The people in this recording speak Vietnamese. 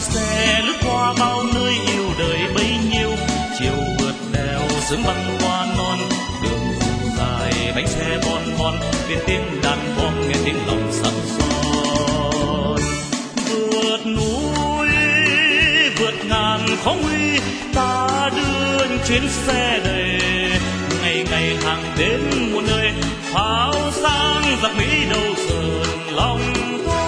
lái xe lướt qua bao nơi yêu đời bấy nhiêu, chiều vượt đèo sớm băng qua non, đường dù dài bánh xe bon bon, bên tiếng đàn bom nghe tiếng lòng sắt son. Vượt núi vượt ngàn khó nguy, ta đưa chuyến xe đầy, ngày ngày hàng đến muôn nơi, pháo sáng giặc Mỹ đâu sờn lòng thôi.